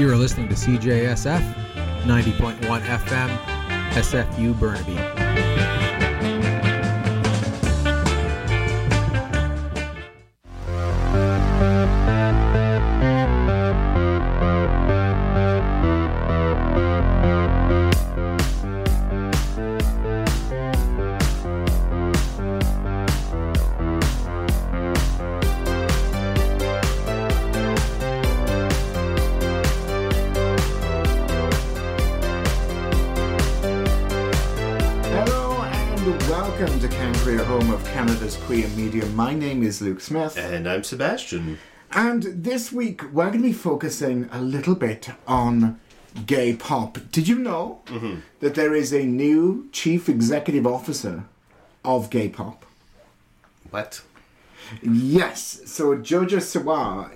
You are listening to CJSF 90.1 FM, SFU Burnaby. My name is Luke Smith. And I'm Sebastian. And this week we're going to be focusing a little bit on gay pop. Did you know that there is a new chief executive officer of gay pop? What? Yes. So Jojo Siwa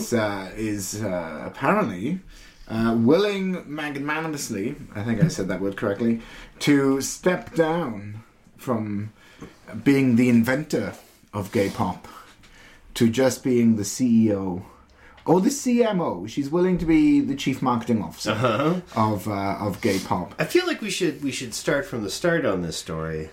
is apparently willing magnanimously, I think I said that word correctly, to step down from being the inventor of gay pop to just being the CEO or the CMO. She's willing to be the chief marketing officer of gay pop. I feel like we should start from the start on this story.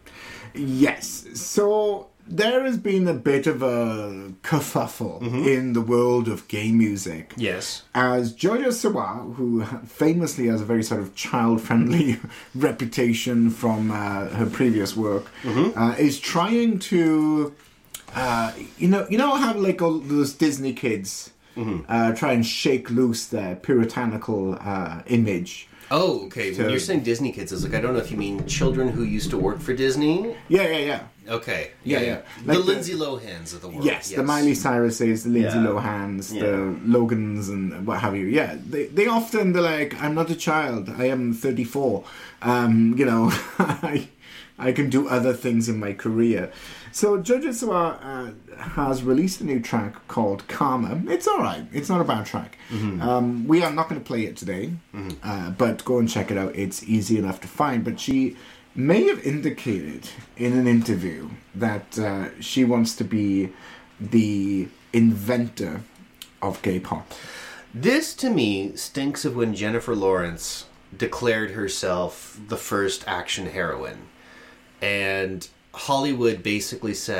Yes. So there has been a bit of a kerfuffle in the world of gay music. Yes. As Jojo Siwa, who famously has a very sort of child-friendly reputation from her previous work, is trying to, you know how like all those Disney kids try and shake loose their puritanical image. Oh, okay. When you're saying Disney kids, I was like, I don't know if you mean children who used to work for Disney? Yeah. Okay. Yeah. The Like Lindsay Lohans of the world. Yes, the Miley Cyruses, the Lindsay Lohans, the Logans, and what have you. Yeah, they often, they're like, I'm not a child, I am 34. You know, I can do other things in my career. So Jojo Siwa has released a new track called Karma. It's alright. It's not a bad track. We are not going to play it today, but go and check it out. It's easy enough to find. But she may have indicated in an interview that she wants to be the inventor of gay pop. This, to me, stinks of when Jennifer Lawrence declared herself the first action heroine. And Hollywood basically said, ?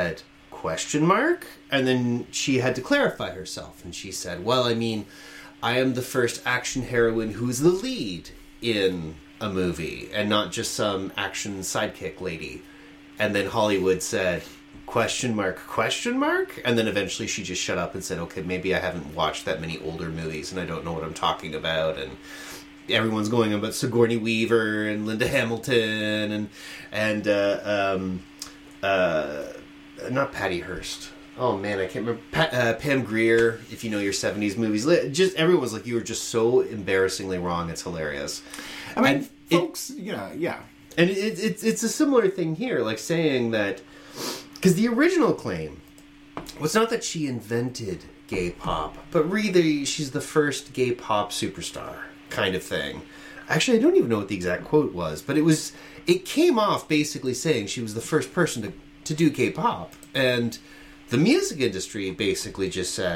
And then she had to clarify herself. And she said, well, I mean, I am the first action heroine who's the lead in a movie and not just some action sidekick lady. And then Hollywood said, ? And then eventually she just shut up and said, okay, maybe I haven't watched that many older movies and I don't know what I'm talking about. And everyone's going on about Sigourney Weaver and Linda Hamilton and not Patty Hearst. Oh man, I can't remember. Pam Grier, if you know your 70s movies. Just everyone's like, you were just so embarrassingly wrong. It's hilarious. I mean, folks, yeah. And it's a similar thing here, like saying that, because the original claim was not that she invented gay pop, but really she's the first gay pop superstar kind of thing. Actually, I don't even know what the exact quote was, but it came off basically saying she was the first person to do gay pop. And the music industry basically just said, ?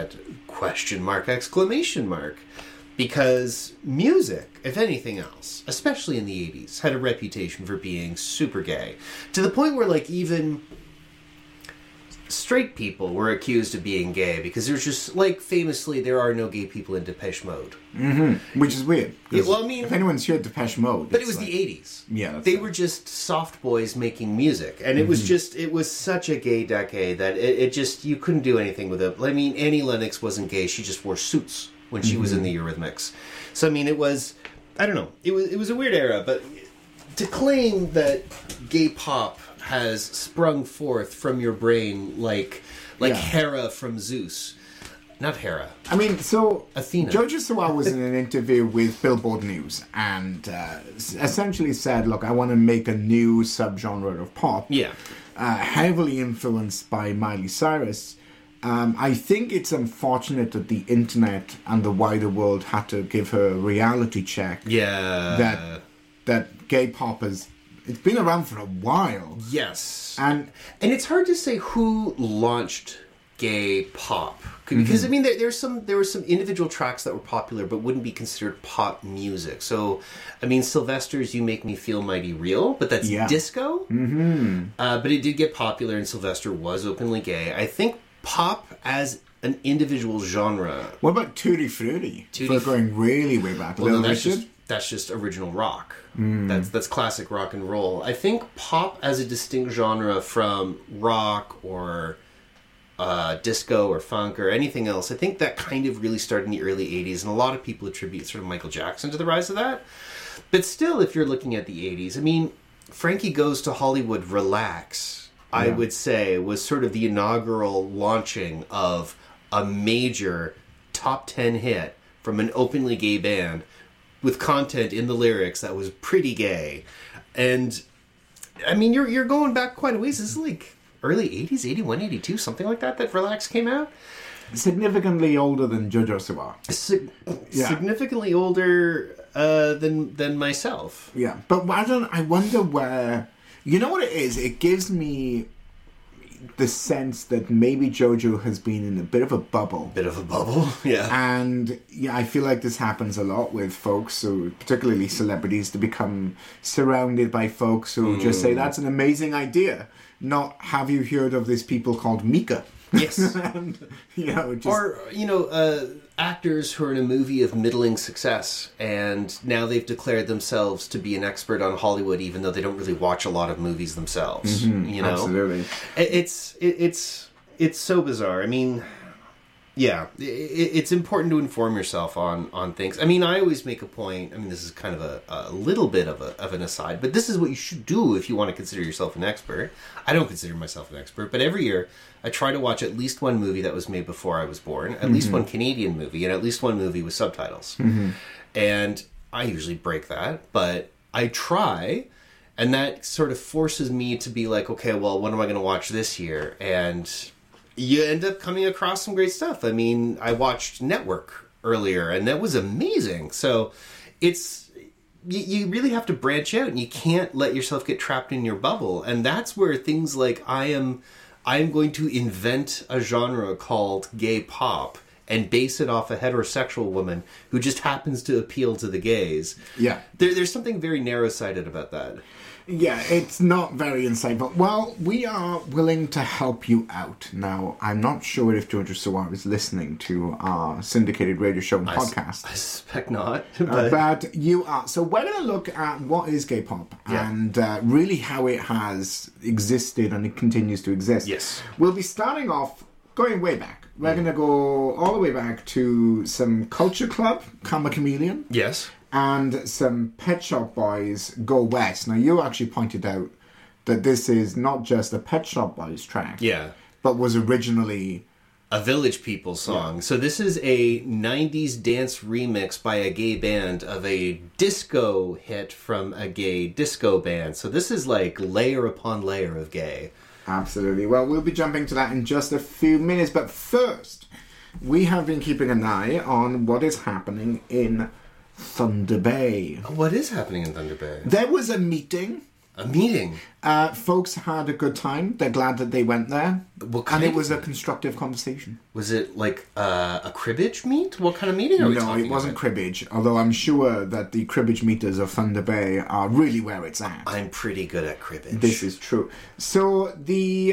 Because music, if anything else, especially in the 80s, had a reputation for being super gay. To the point where, like, even straight people were accused of being gay because there's just, like, famously, there are no gay people in Depeche Mode. Which is weird. Yeah, well, I mean, if anyone's heard Depeche Mode... But it was like, the 80s. Yeah, they were just soft boys making music. And it was such a gay decade that it just, you couldn't do anything with it. I mean, Annie Lennox wasn't gay. She just wore suits when she was in the Eurythmics. So, I mean, it was, I don't know. It was a weird era, but to claim that gay pop has sprung forth from your brain like Hera from Zeus. Not Hera. I mean, so Athena. Jojo Siwa was in an interview with Billboard News and essentially said, look, I want to make a new subgenre of pop. Yeah. Heavily influenced by Miley Cyrus. I think it's unfortunate that the internet and the wider world had to give her a reality check. Yeah. That gay pop it's been around for a while. Yes. And it's hard to say who launched gay pop? Because I mean, there were some individual tracks that were popular, but wouldn't be considered pop music. So, I mean, Sylvester's "You Make Me Feel Mighty Real," but that's disco. But it did get popular, and Sylvester was openly gay. I think pop as an individual genre. What about Tutti Frutti? We're going really way back. Well, that's just original rock. That's classic rock and roll. I think pop as a distinct genre from rock or disco or funk or anything else, I think that kind of really started in the early 80s, and a lot of people attribute sort of Michael Jackson to the rise of that. But still, if you're looking at the 80s, I mean, Frankie Goes to Hollywood, Relax, I would say, was sort of the inaugural launching of a major top 10 hit from an openly gay band with content in the lyrics that was pretty gay. And I mean, you're going back quite a ways. This is like early 80s, 81, 82, something like that Relax came out. Significantly older than Jojo Siwa. Significantly older than myself. Yeah, but I wonder where... You know what it is? It gives me the sense that maybe JoJo has been in a bit of a bubble. Yeah. And yeah, I feel like this happens a lot with folks, who, particularly celebrities, to become surrounded by folks who just say, that's an amazing idea. Not, have you heard of these people called Mika? Yes. And, or, actors who are in a movie of middling success, and now they've declared themselves to be an expert on Hollywood, even though they don't really watch a lot of movies themselves. Absolutely. It's so bizarre. I mean, yeah, it's important to inform yourself on things. I mean, I always make a point. I mean, this is kind of a little bit of an aside, but this is what you should do if you want to consider yourself an expert. I don't consider myself an expert, but every year I try to watch at least one movie that was made before I was born, at least one Canadian movie, and at least one movie with subtitles. And I usually break that, but I try, and that sort of forces me to be like, okay, well, what am I going to watch this year? And you end up coming across some great stuff. I mean, I watched Network earlier, and that was amazing. So it's... You really have to branch out, and you can't let yourself get trapped in your bubble. And that's where things like I am going to invent a genre called gay pop and base it off a heterosexual woman who just happens to appeal to the gays. Yeah. There's something very narrow-sighted about that. Yeah, it's not very insightful. Well, we are willing to help you out. Now, I'm not sure if Jojo Siwa is listening to our syndicated radio show and podcast. I suspect not. But you are. So we're going to look at what is gay pop and really how it has existed and it continues to exist. Yes. We'll be starting off going way back. We're going to go all the way back to some Culture Club, Karma Chameleon. Yes. And some Pet Shop Boys, Go West. Now, you actually pointed out that this is not just a Pet Shop Boys track. Yeah. But was originally a Village People song. Yeah. So this is a 90s dance remix by a gay band of a disco hit from a gay disco band. So this is like layer upon layer of gay. Absolutely. Well, we'll be jumping to that in just a few minutes. But first, we have been keeping an eye on what is happening in Thunder Bay. What is happening in Thunder Bay? There was a meeting. A meeting? Folks had a good time. They're glad that they went there. And it was a constructive conversation. Was it like a cribbage meet? What kind of meeting are we talking about? No, it wasn't cribbage. Although I'm sure that the cribbage meters of Thunder Bay are really where it's at. I'm pretty good at cribbage. This is true. So at the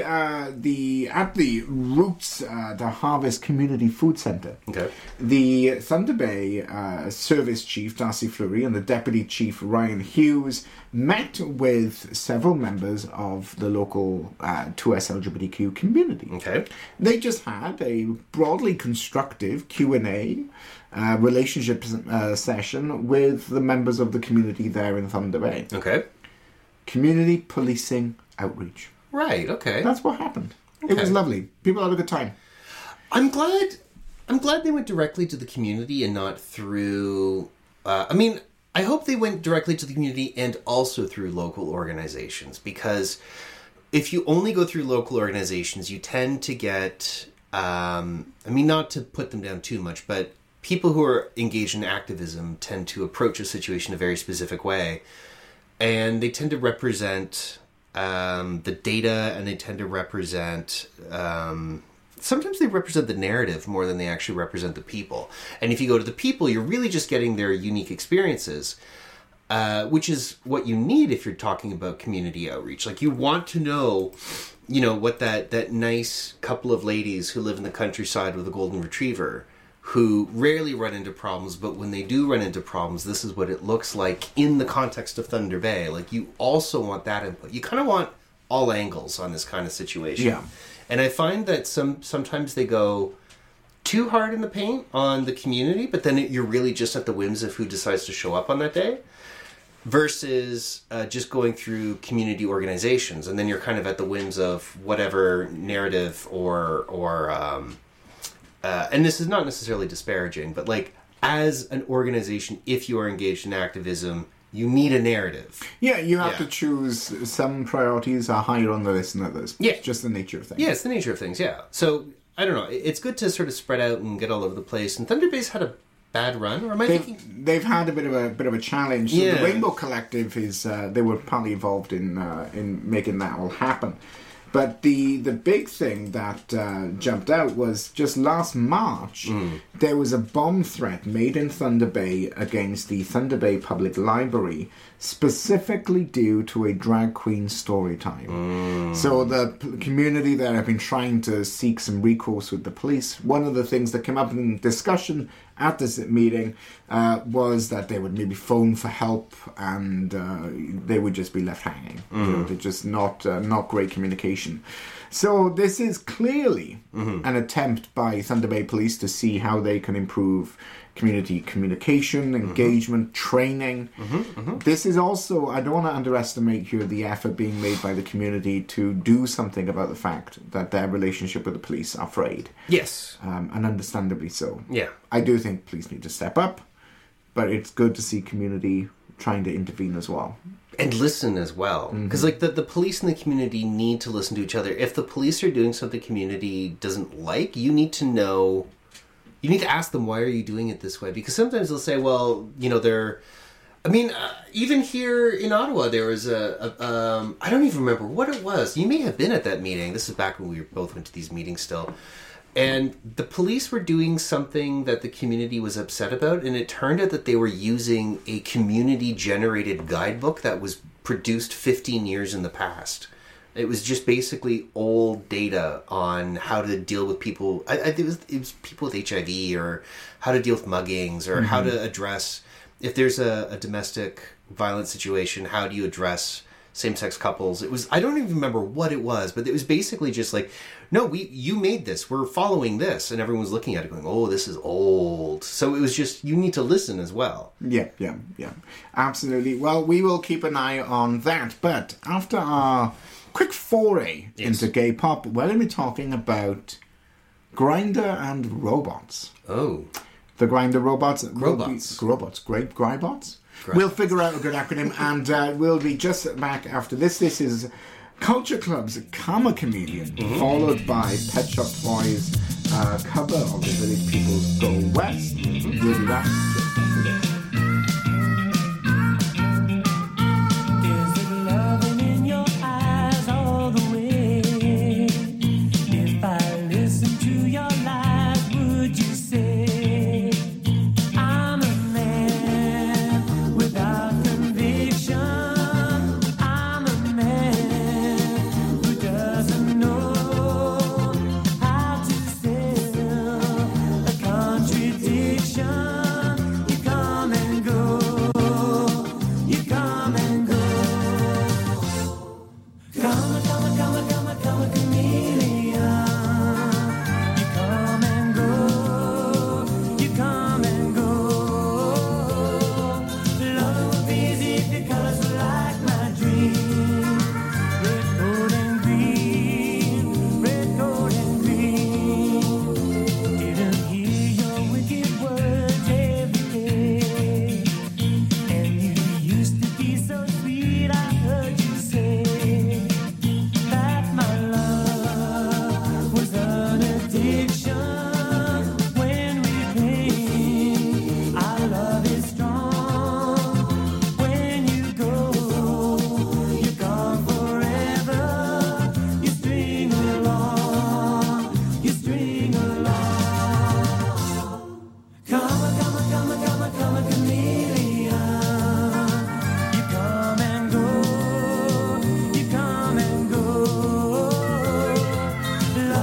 Roots, the Harvest Community Food Center, the Thunder Bay Service Chief Darcy Fleury and the Deputy Chief Ryan Hughes met with several members of the local 2S LGBTQ community. Okay. They just had a broadly constructive Q&A relationship session with the members of the community there in Thunder Bay. Okay. Community policing outreach. Right, okay. That's what happened. Okay. It was lovely. People had a good time. I'm glad they went directly to the community and not through... I hope they went directly to the community and also through local organizations, because if you only go through local organizations, you tend to get, not to put them down too much, but people who are engaged in activism tend to approach a situation a very specific way, and they tend to represent the data, and they tend to represent sometimes they represent the narrative more than they actually represent the people. And if you go to the people, you're really just getting their unique experiences, which is what you need if you're talking about community outreach. Like, you want to know, you know, what that nice couple of ladies who live in the countryside with a golden retriever, who rarely run into problems, but when they do run into problems, this is what it looks like in the context of Thunder Bay. Like, you also want that input. You kind of want all angles on this kind of situation. Yeah. And I find that sometimes they go too hard in the paint on the community, but then you're really just at the whims of who decides to show up on that day, versus just going through community organizations, and then you're kind of at the whims of whatever narrative or and this is not necessarily disparaging, but like, as an organization, if you are engaged in activism, you need a narrative. Yeah, you have to choose. Some priorities are higher on the list than others. Yeah. It's just the nature of things. Yeah, it's the nature of things, yeah. So, I don't know. It's good to sort of spread out and get all over the place. And Thunder Bay's had a bad run, or am I thinking... They've had a bit of a challenge. So the Rainbow Collective is... they were partly involved in making that all happen. But the big thing that jumped out was just last March, there was a bomb threat made in Thunder Bay against the Thunder Bay Public Library, specifically due to a drag queen story time. So the community there have been trying to seek some recourse with the police. One of the things that came up in discussion at this meeting was that they would maybe phone for help, and they would just be left hanging. You know, they're just not great communication. So this is clearly an attempt by Thunder Bay Police to see how they can improve community communication, engagement, training. This is also, I don't want to underestimate here the effort being made by the community to do something about the fact that their relationship with the police are frayed. Yes. And understandably so. Yeah. I do think police need to step up, but it's good to see community trying to intervene as well. And listen as well. Because like the police and the community need to listen to each other. If the police are doing something community doesn't like, you need to know... You need to ask them, why are you doing it this way? Because sometimes they'll say, well, you know, they're... I mean, even here in Ottawa, there was I don't even remember what it was. You may have been at that meeting. This is back when we both went to these meetings still. And the police were doing something that the community was upset about, and it turned out that they were using a community-generated guidebook that was produced 15 years in the past. It was just basically old data on how to deal with people. It was people with HIV, or how to deal with muggings, or how to address, if there's a domestic violence situation, how do you address same-sex couples. It was, I don't even remember what it was, but it was basically just like, no, you made this, we're following this, and everyone was looking at it going, oh, this is old. So it was just, you need to listen as well. Yeah, absolutely. Well, we will keep an eye on that, but after our quick foray into gay pop, we're going to be talking about Grindr and robots. Oh. The Grindr robots. Robots. Great Grybots. We'll figure out a good acronym, and we'll be just back after this. This is Culture Club's Karma Chameleon, followed by Pet Shop Boys' cover of the Village People's Go West. We'll be back just after this. Contradiction, you can't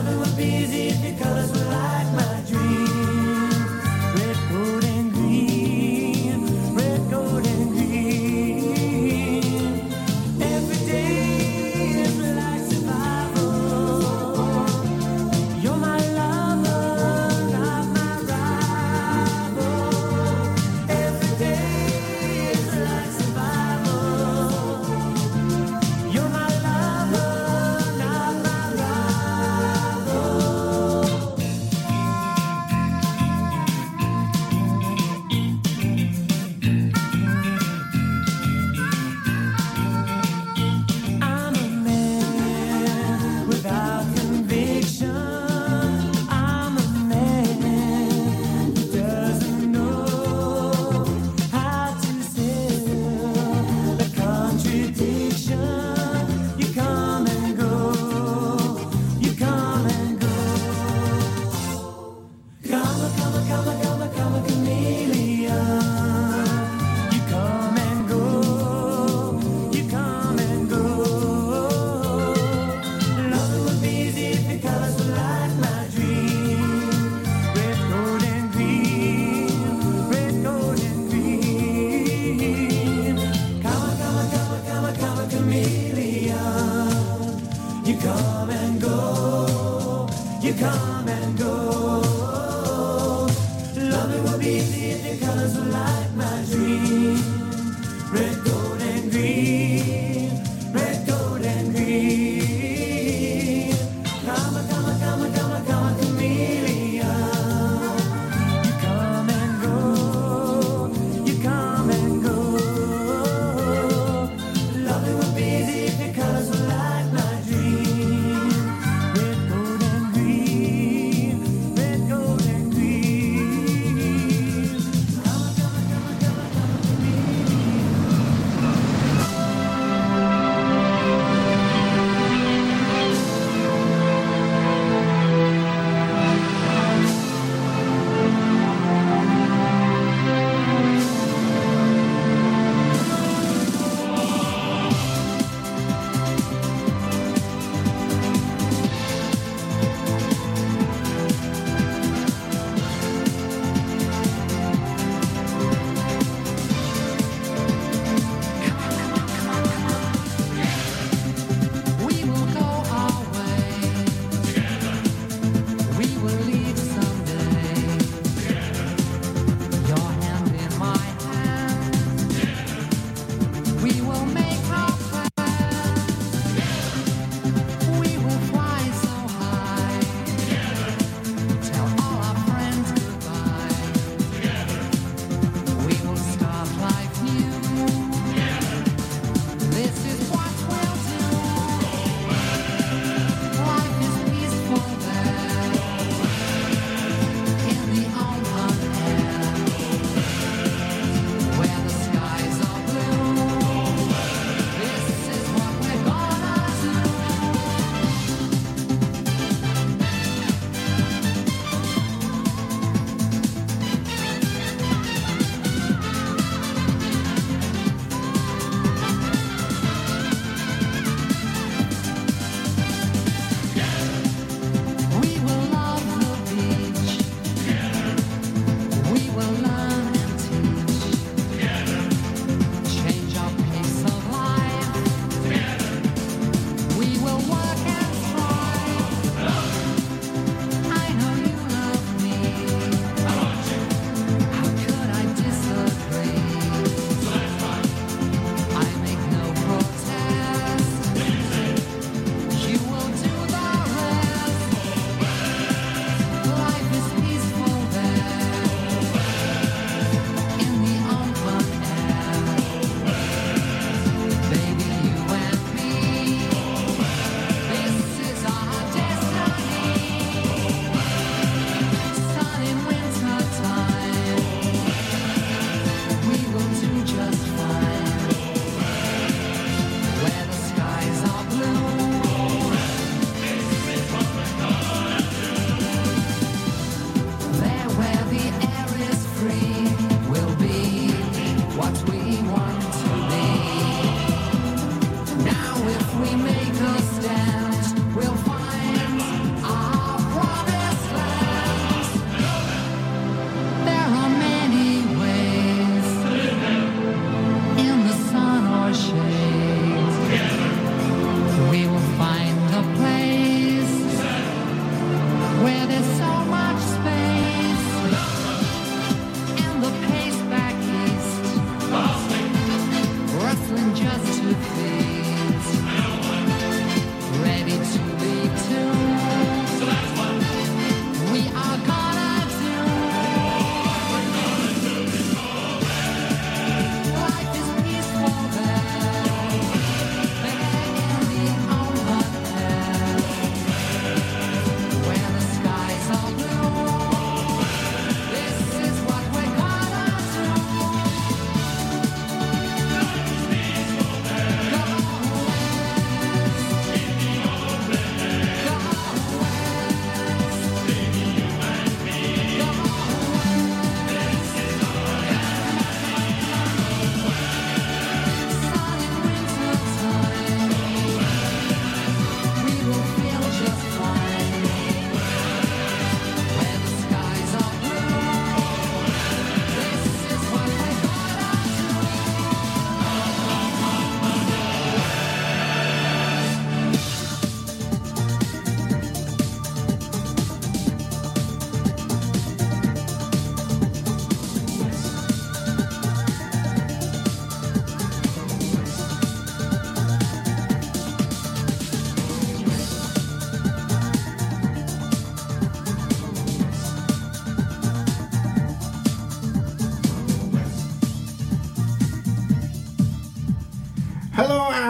Loving would be easy if your colors were like my dreams. Red, gold, and green. Red, gold, and green. Every day is like survival. You're my lover, not my rival. Every day is like survival. You're my lover, not my rival. I'm a man without conviction. I'm a man who doesn't know how to sell the contradiction. You come and go, you come and go. Come a chameleon. You come and go, you come and go. Loving would be easy if your colors were like my dream. Red, gold, and green. Red, gold, and green. Come a chameleon. You come and go, you come and go. Loving would be easy if your colors were like my dream. Red, gold, and green. Red, gold, and green. Come a chameleon. You come and go, you come and go. Loving would be easy if your colors were like my dream. Red, gold, and green.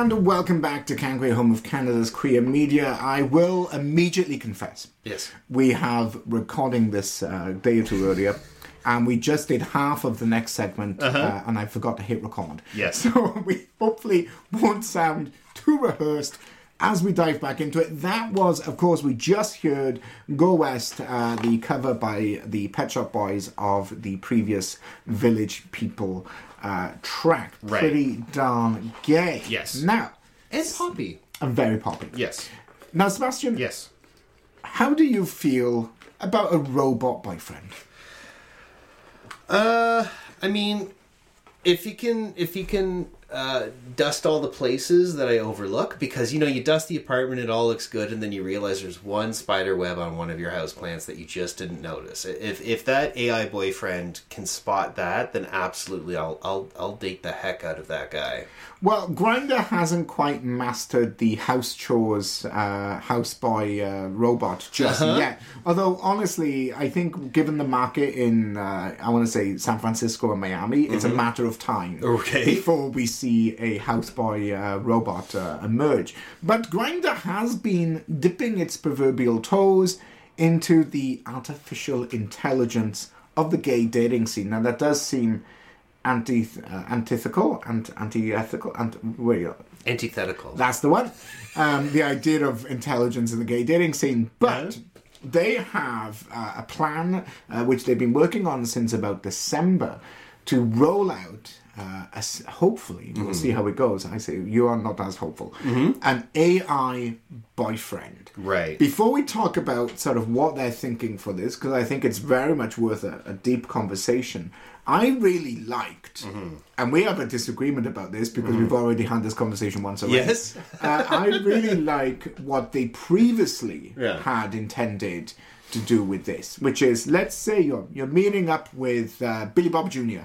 And welcome back to Kangway, home of Canada's queer media. I will immediately confess. Yes. We have recording this day or two earlier, and we just did half of the next segment, and I forgot to hit record. Yes. So we hopefully won't sound too rehearsed as we dive back into it. That was, of course, we just heard Go West, the cover by the Pet Shop Boys of the previous Village People track. Right. Pretty darn gay. Yes. Now, And poppy. I'm very poppy. Yes. Now, Sebastian, Yes. how do you feel about a robot boyfriend? I mean, if you can dust all the places that I overlook, because you dust the apartment, it all looks good, and then you realize there's one spider web on one of your houseplants that you just didn't notice. If that AI boyfriend can spot that, then absolutely, I'll date the heck out of that guy. Well, Grindr hasn't quite mastered the house chores houseboy robot just yet. Although, honestly, I think given the market in, I want to say, San Francisco and Miami, it's a matter of time before we see a houseboy robot emerge. But Grindr has been dipping its proverbial toes into the artificial intelligence of the gay dating scene. Now, that does seem antithetical. That's the one. The idea of intelligence in the gay dating scene. But they have a plan, which they've been working on since about December, to roll out, hopefully, we'll see how it goes. I say, you are not as hopeful. An AI boyfriend. Right. Before we talk about sort of what they're thinking for this, because I think it's very much worth a deep conversation, I really liked, and we have a disagreement about this because we've already had this conversation once already. Yes. I really like what they previously had intended to do with this, which is, let's say you're meeting up with Billy Bob Jr.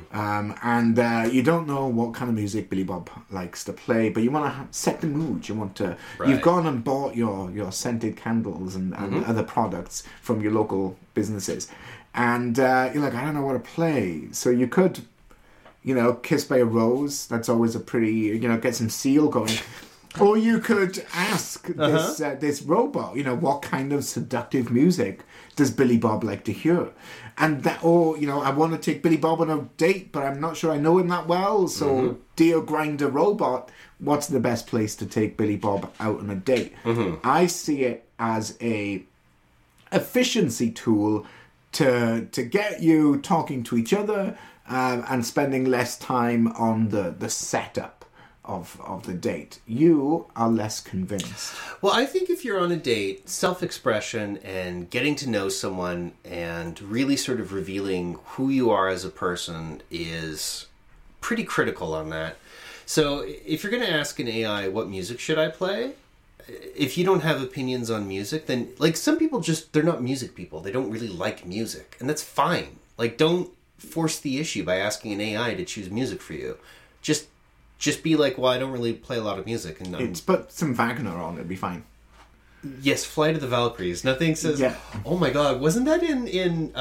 And you don't know what kind of music Billy Bob likes to play, but you want to set the mood. You want to. Right. You've gone and bought your scented candles and other products from your local businesses, and you're like, I don't know what to play. So you could, Kiss by a Rose. That's always a pretty, get some Seal going. Or you could ask this robot, what kind of seductive music does Billy Bob like to hear? And that, I want to take Billy Bob on a date, but I'm not sure I know him that well. So, dear Grindr robot, what's the best place to take Billy Bob out on a date? I see it as a efficiency tool to get you talking to each other and spending less time on the setup of the date. You are less convinced. Well, I think if you're on a date, self-expression and getting to know someone and really sort of revealing who you are as a person is pretty critical on that. So if you're going to ask an AI, what music should I play? If you don't have opinions on music, then, some people they're not music people. They don't really like music. And that's fine. Don't force the issue by asking an AI to choose music for you. Just be like, well, I don't really play a lot of music. And put some Wagner on, it'd be fine. Yes, Flight of the Valkyries. Nothing says, oh my god, wasn't that in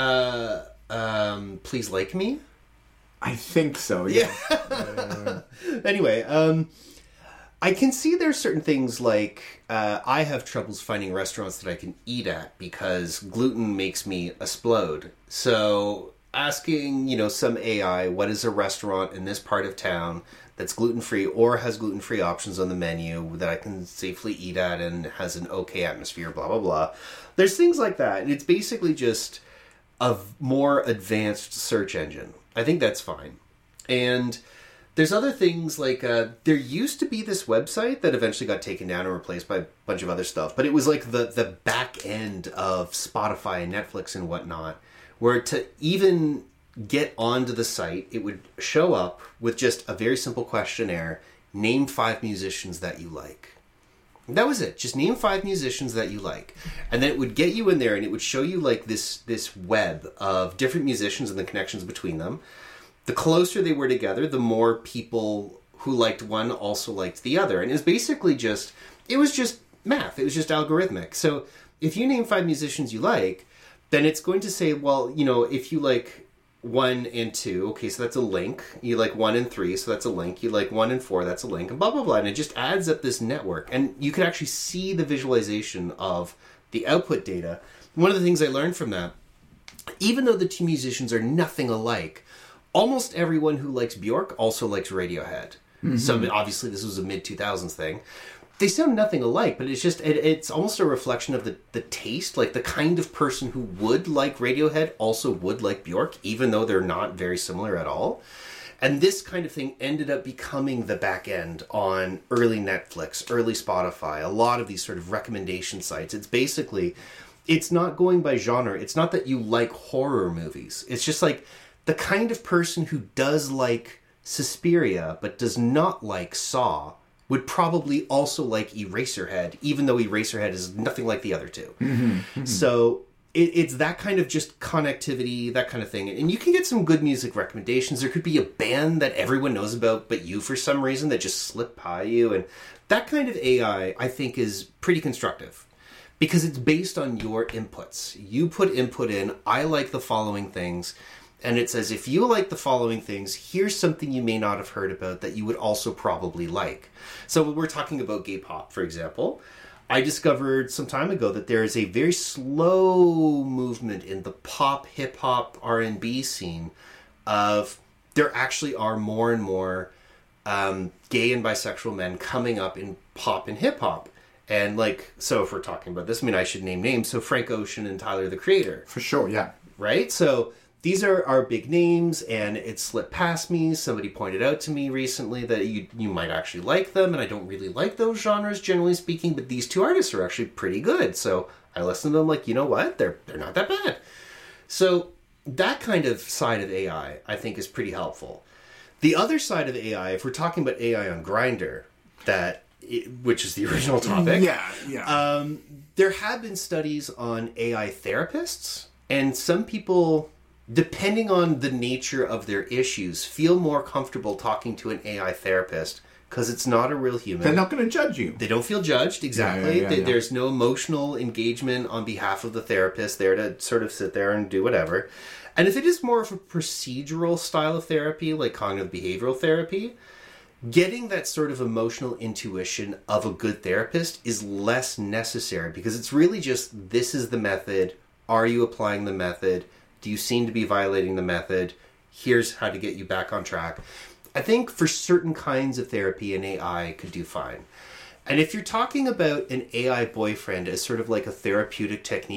Please Like Me? I think so, yeah. Anyway, I can see there's certain things like, I have troubles finding restaurants that I can eat at because gluten makes me explode. So asking, some AI, what is a restaurant in this part of town that's gluten-free or has gluten-free options on the menu that I can safely eat at and has an okay atmosphere, blah, blah, blah. There's things like that. And it's basically just a more advanced search engine. I think that's fine. And there's other things like, there used to be this website that eventually got taken down and replaced by a bunch of other stuff. But it was like the back end of Spotify and Netflix and whatnot, where to even get onto the site, it would show up with just a very simple questionnaire. Name 5 musicians that you like. That was it. Just name 5 musicians that you like. And then it would get you in there and it would show you this web of different musicians and the connections between them. The closer they were together, the more people who liked one also liked the other. And it was basically just math. It was just algorithmic. So if you name 5 musicians you like, then it's going to say, well, if you like 1 and 2, okay, so that's a link. You like 1 and 3, so that's a link. You like 1 and 4, that's a link, and blah, blah, blah. And it just adds up this network. And you can actually see the visualization of the output data. One of the things I learned from that, even though the two musicians are nothing alike, almost everyone who likes Bjork also likes Radiohead. So obviously this was a mid-2000s thing. They sound nothing alike, but it's just, it's almost a reflection of the taste. Like, the kind of person who would like Radiohead also would like Bjork, even though they're not very similar at all. And this kind of thing ended up becoming the back end on early Netflix, early Spotify, a lot of these sort of recommendation sites. It's basically, it's not going by genre. It's not that you like horror movies. It's just like the kind of person who does like Suspiria, but does not like Saw, would probably also like Eraserhead, even though Eraserhead is nothing like the other two. So it's that kind of just connectivity, that kind of thing. And you can get some good music recommendations. There could be a band that everyone knows about, but you, for some reason, that just slipped by you. And that kind of AI, I think, is pretty constructive. Because it's based on your inputs. You put input in, I like the following things. And it says, if you like the following things, here's something you may not have heard about that you would also probably like. So when we're talking about gay pop, for example, I discovered some time ago that there is a very slow movement in the pop, hip-hop, R&B scene of there actually are more and more gay and bisexual men coming up in pop and hip-hop. And like, so if we're talking about this, I mean, I should name names. So Frank Ocean and Tyler, the Creator. For sure, yeah. Right? So these are our big names, and it slipped past me. Somebody pointed out to me recently that you might actually like them, and I don't really like those genres, generally speaking, but these two artists are actually pretty good. So I listened to them like, you know what? They're not that bad. So that kind of side of AI, I think, is pretty helpful. The other side of AI, if we're talking about AI on Grindr, which is the original topic. Yeah. There have been studies on AI therapists, and some people, depending on the nature of their issues, feel more comfortable talking to an AI therapist because it's not a real human. They're not going to judge you. They don't feel judged, exactly. Yeah. There's no emotional engagement on behalf of the therapist there to sort of sit there and do whatever. And if it is more of a procedural style of therapy, like cognitive behavioral therapy, getting that sort of emotional intuition of a good therapist is less necessary because it's really just, this is the method. Are you applying the method? Do you seem to be violating the method? Here's how to get you back on track. I think for certain kinds of therapy, an AI could do fine. And if you're talking about an AI boyfriend as sort of like a therapeutic technique,